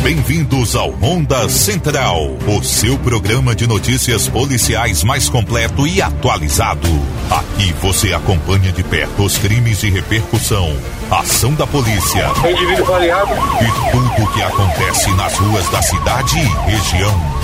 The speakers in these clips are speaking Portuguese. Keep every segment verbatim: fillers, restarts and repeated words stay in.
Bem-vindos ao Ronda Central, o seu programa de notícias policiais mais completo e atualizado. Aqui você acompanha de perto os crimes de repercussão, ação da polícia e tudo o que acontece nas ruas da cidade e região.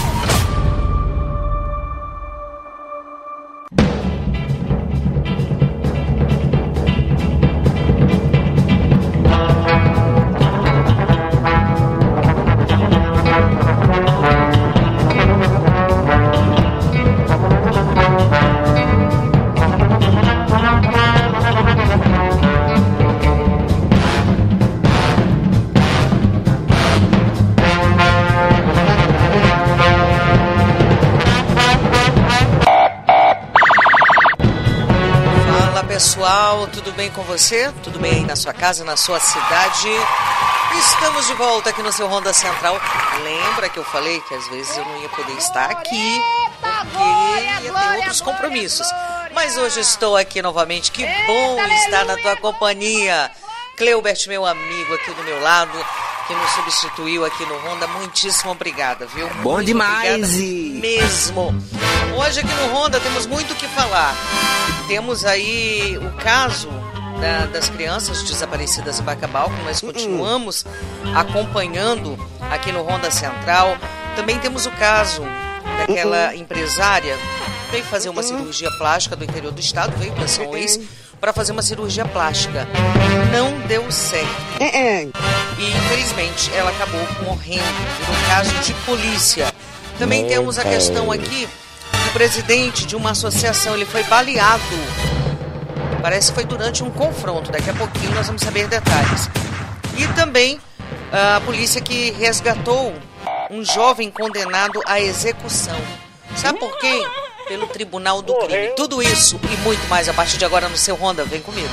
Pessoal, tudo bem com você? Tudo bem aí na sua casa, na sua cidade? Estamos de volta aqui no seu Ronda Central. Lembra que eu falei que às vezes eu não ia poder estar aqui porque ia ter outros compromissos. Mas hoje estou aqui novamente. Que bom estar na tua companhia. Cleubert, meu amigo aqui do meu lado, que nos substituiu aqui no Ronda. Muitíssimo obrigada, viu? Bom muito demais! Mesmo. Hoje aqui no Ronda temos muito o que falar. Temos aí o caso da, das crianças desaparecidas em Bacabal, que nós continuamos acompanhando aqui no Ronda Central. Também temos o caso daquela empresária que veio fazer uma cirurgia plástica do interior do estado, veio para São Luís para fazer uma cirurgia plástica. Não deu certo. E infelizmente ela acabou morrendo. Virou caso de polícia. Também temos a questão aqui do presidente de uma associação. Ele foi baleado. Parece que foi durante um confronto. Daqui a pouquinho nós vamos saber detalhes. E também a polícia que resgatou um jovem condenado à execução. Sabe por quem? Pelo Tribunal do Crime. Tudo isso e muito mais a partir de agora no seu Ronda. Vem comigo.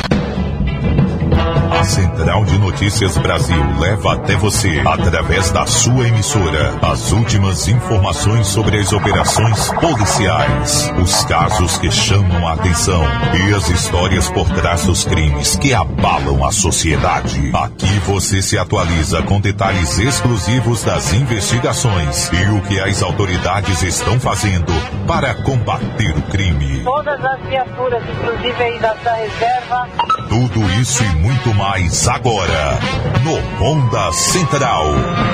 A Central de Notícias Brasil leva até você, através da sua emissora, as últimas informações sobre as operações policiais, os casos que chamam a atenção e as histórias por trás dos crimes que abalam a sociedade. Aqui você se atualiza com detalhes exclusivos das investigações e o que as autoridades estão fazendo para combater o crime. Todas as viaturas, inclusive aí da, da reserva. Tudo isso e muito mais agora, no Ronda Central.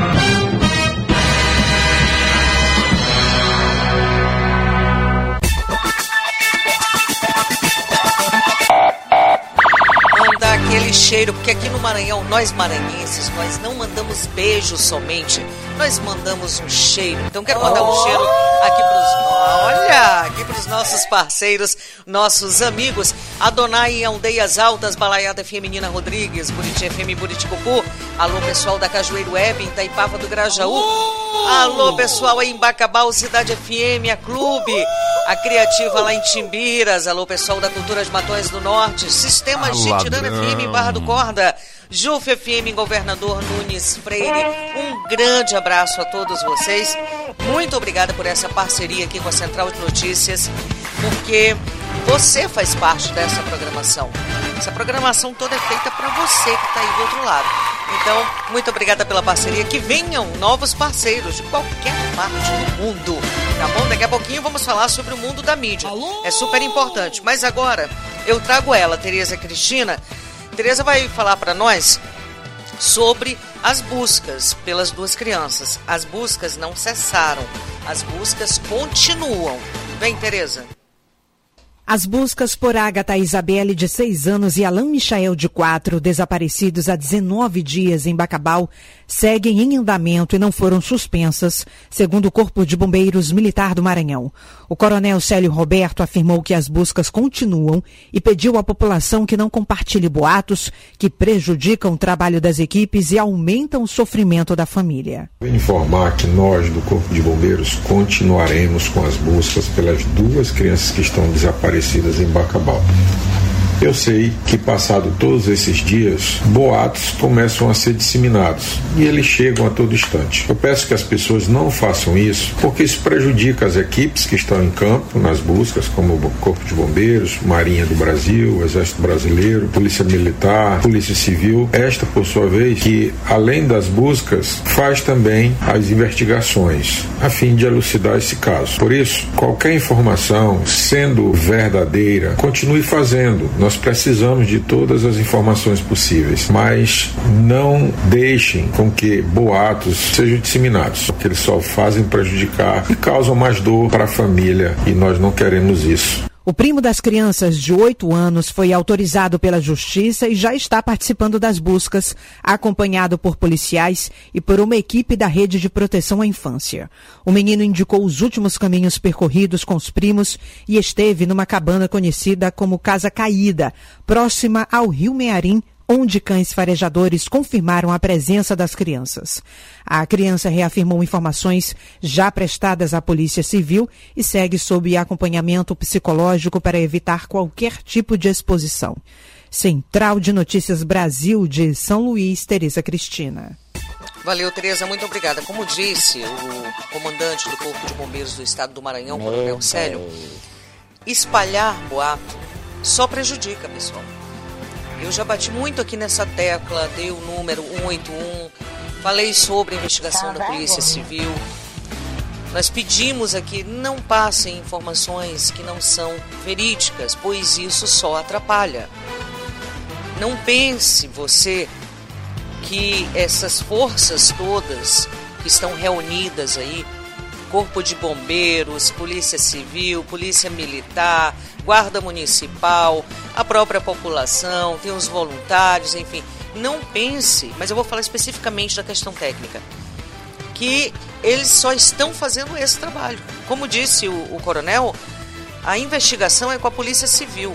Mandar aquele cheiro, porque aqui no Maranhão, nós maranhenses, nós não mandamos beijos somente, nós mandamos um cheiro. Então quero mandar um cheiro aqui pros, olha, aqui pros nossos parceiros, nossos amigos, Adonai em Aldeias Altas, Balaiada Feminina Rodrigues, Buriti F M Buriticupu. Alô pessoal da Cajueiro Web, em Itaipava do Grajaú. Alô pessoal aí em Bacabal, Cidade F M, a Clube, a Criativa lá em Timbiras. Alô pessoal da Cultura de Matões do Norte, Sistemas Gitirana F M em Barra do Corda, Juf F M em Governador Nunes Freire. Um grande abraço a todos vocês. Muito obrigada por essa parceria aqui com a Central de Notícias, porque você faz parte dessa programação. Essa programação toda é feita para você que está aí do outro lado. Então, muito obrigada pela parceria. Que venham novos parceiros de qualquer parte do mundo. Tá bom? Daqui a pouquinho vamos falar sobre o mundo da mídia. É super importante. Mas agora eu trago ela, Tereza Cristina. Tereza vai falar para nós sobre as buscas pelas duas crianças. As buscas não cessaram. As buscas continuam. Vem, Tereza. As buscas por Agatha Isabelle, de seis anos, e Alain Michael, de quatro, desaparecidos há dezenove dias em Bacabal, seguem em andamento e não foram suspensas, segundo o Corpo de Bombeiros Militar do Maranhão. O coronel Célio Roberto afirmou que as buscas continuam e pediu à população que não compartilhe boatos que prejudicam o trabalho das equipes e aumentam o sofrimento da família. Vou informar que nós, do Corpo de Bombeiros, continuaremos com as buscas pelas duas crianças que estão desaparecidas em Bacabal. Eu sei que, passado todos esses dias, boatos começam a ser disseminados e eles chegam a todo instante. Eu peço que as pessoas não façam isso, porque isso prejudica as equipes que estão em campo nas buscas, como o Corpo de Bombeiros, Marinha do Brasil, Exército Brasileiro, Polícia Militar, Polícia Civil. Esta, por sua vez, que além das buscas, faz também as investigações, a fim de elucidar esse caso. Por isso, qualquer informação, sendo verdadeira, continue fazendo. Nós precisamos de todas as informações possíveis, mas não deixem com que boatos sejam disseminados, porque eles só fazem prejudicar e causam mais dor para a família, e nós não queremos isso. O primo das crianças de oito anos foi autorizado pela Justiça e já está participando das buscas, acompanhado por policiais e por uma equipe da Rede de Proteção à Infância. O menino indicou os últimos caminhos percorridos com os primos e esteve numa cabana conhecida como Casa Caída, próxima ao Rio Mearim, onde cães farejadores confirmaram a presença das crianças. A criança reafirmou informações já prestadas à Polícia Civil e segue sob acompanhamento psicológico para evitar qualquer tipo de exposição. Central de Notícias Brasil de São Luís, Tereza Cristina. Valeu, Tereza, muito obrigada. Como disse o comandante do Corpo de Bombeiros do Estado do Maranhão, Coronel Célio, espalhar boato só prejudica, pessoal. Eu já bati muito aqui nessa tecla, dei o número um oito um, falei sobre a investigação da Polícia Civil. Nós pedimos aqui, não passem informações que não são verídicas, pois isso só atrapalha. Não pense você que essas forças todas que estão reunidas aí, Corpo de Bombeiros, Polícia Civil, Polícia Militar, Guarda Municipal, a própria população, tem os voluntários, enfim. Não pense, mas eu vou falar especificamente da questão técnica, que eles só estão fazendo esse trabalho. Como disse o, o coronel, a investigação é com a Polícia Civil.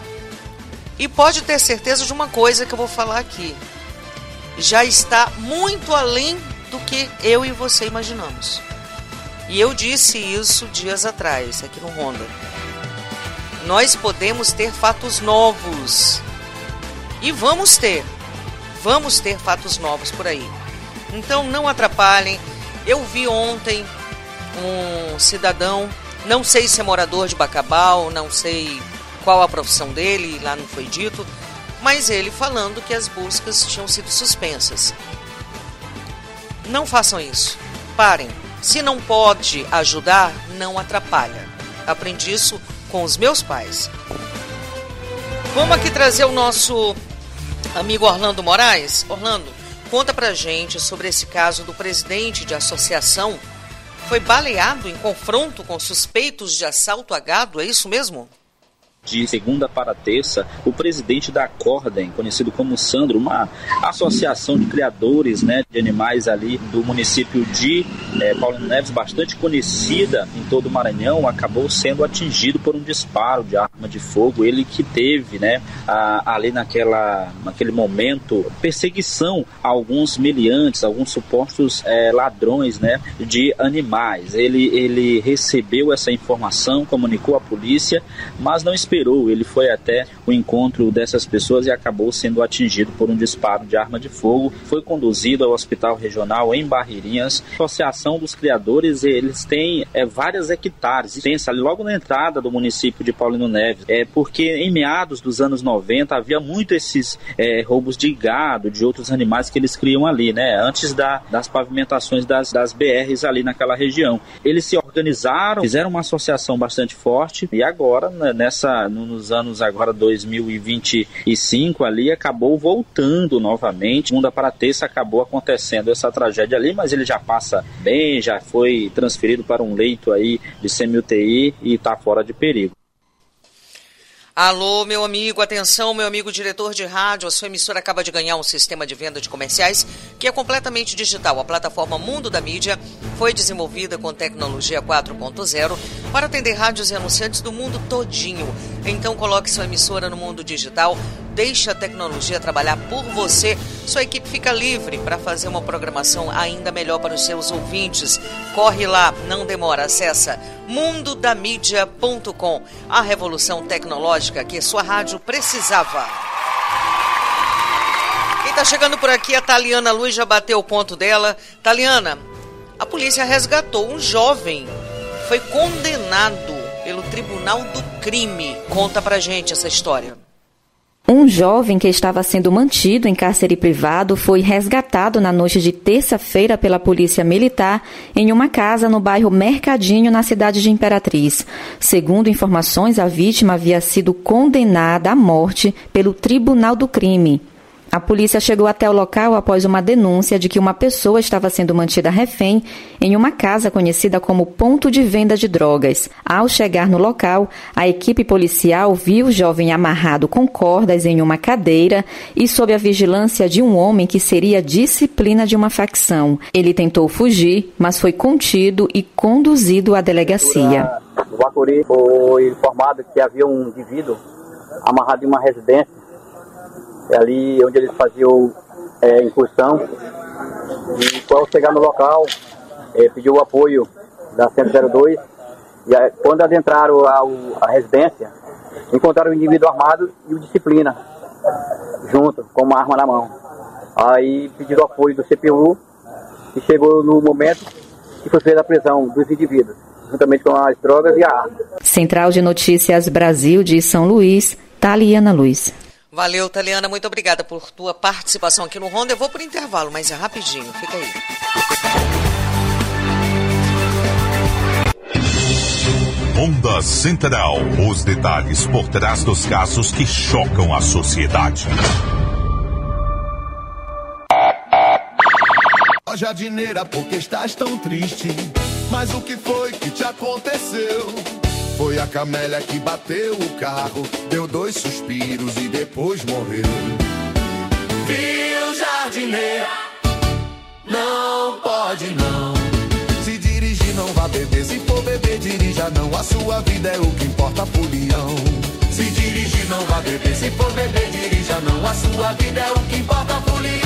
E pode ter certeza de uma coisa que eu vou falar aqui. Já está muito além do que eu e você imaginamos. E eu disse isso dias atrás, aqui no Ronda. Nós podemos ter fatos novos. E vamos ter. Vamos ter fatos novos por aí. Então não atrapalhem. Eu vi ontem um cidadão, não sei se é morador de Bacabal, não sei qual a profissão dele, lá não foi dito, mas ele falando que as buscas tinham sido suspensas. Não façam isso. Parem. Se não pode ajudar, não atrapalha. Aprendi isso com os meus pais. Vamos aqui trazer o nosso amigo Orlando Moraes. Orlando, conta pra gente sobre esse caso do presidente de associação. Foi baleado em confronto com suspeitos de assalto a gado, é isso mesmo? De segunda para terça, o presidente da Cordem, conhecido como Sandro, uma associação de criadores, né, de animais ali do município de é, Paulino Neves, bastante conhecida em todo o Maranhão, acabou sendo atingido por um disparo de arma de fogo. Ele que teve, né, a, ali naquela, naquele momento, perseguição a alguns meliantes, alguns supostos é, ladrões, né, de animais. Ele, ele recebeu essa informação, comunicou à polícia, mas não esperou. Ele foi até o encontro dessas pessoas e acabou sendo atingido por um disparo de arma de fogo. Foi conduzido ao hospital regional em Barreirinhas. A Associação dos Criadores, eles têm é, várias hectares. Pensa ali logo na entrada do município de Paulino Neves. É porque em meados dos anos noventa havia muito esses é, roubos de gado, de outros animais que eles criam ali, né? Antes da, das pavimentações das, das B Rs ali naquela região. Eles se organizaram, fizeram uma associação bastante forte e agora, né, nessa nos anos agora dois mil e vinte e cinco ali, acabou voltando novamente. Segunda para terça acabou acontecendo essa tragédia ali, mas ele já passa bem, já foi transferido para um leito aí de semi-U T I e está fora de perigo. Alô, meu amigo, atenção, meu amigo diretor de rádio, a sua emissora acaba de ganhar um sistema de venda de comerciais que é completamente digital. A plataforma Mundo da Mídia foi desenvolvida com tecnologia quatro ponto zero para atender rádios e anunciantes do mundo todinho. Então coloque sua emissora no mundo digital, deixe a tecnologia trabalhar por você. Sua equipe fica livre para fazer uma programação ainda melhor para os seus ouvintes. Corre lá, não demora, acessa mundo da mídia ponto com, a revolução tecnológica que sua rádio precisava. Quem está chegando por aqui é a Taliana Luz, já bateu o ponto dela. Taliana, a polícia resgatou um jovem que foi condenado pelo Tribunal do Crime. Conta pra gente essa história. Um jovem que estava sendo mantido em cárcere privado foi resgatado na noite de terça-feira pela Polícia Militar em uma casa no bairro Mercadinho, na cidade de Imperatriz. Segundo informações, a vítima havia sido condenada à morte pelo Tribunal do Crime. A polícia chegou até o local após uma denúncia de que uma pessoa estava sendo mantida refém em uma casa conhecida como ponto de venda de drogas. Ao chegar no local, a equipe policial viu o jovem amarrado com cordas em uma cadeira e sob a vigilância de um homem que seria disciplina de uma facção. Ele tentou fugir, mas foi contido e conduzido à delegacia. O Bacuri foi informado que havia um indivíduo amarrado em uma residência, ali onde eles faziam é, incursão, e ao chegar no local, é, pediu o apoio da cento e zero dois, e a, quando adentraram a, a residência, encontraram o indivíduo armado e o disciplina, junto, com uma arma na mão. Aí pediram o apoio do C P U, e chegou no momento que foi feita a prisão dos indivíduos, juntamente com as drogas e a arma. Central de Notícias Brasil de São Luís, Taliana Luz. Valeu, Taliana, muito obrigada por tua participação aqui no Ronda. Eu vou por intervalo, mas é rapidinho, fica aí. Ronda Central, os detalhes por trás dos casos que chocam a sociedade. Ó jardineira, por que estás tão triste? Mas o que foi que te aconteceu? Foi a camélia que bateu o carro, deu dois suspiros e depois morreu. Viu, jardineira? Não pode não. Se dirigir não vá beber, se for beber dirija não. A sua vida é o que importa, folião. Se dirigir não vá beber, se for beber dirija não. A sua vida é o que importa, folião.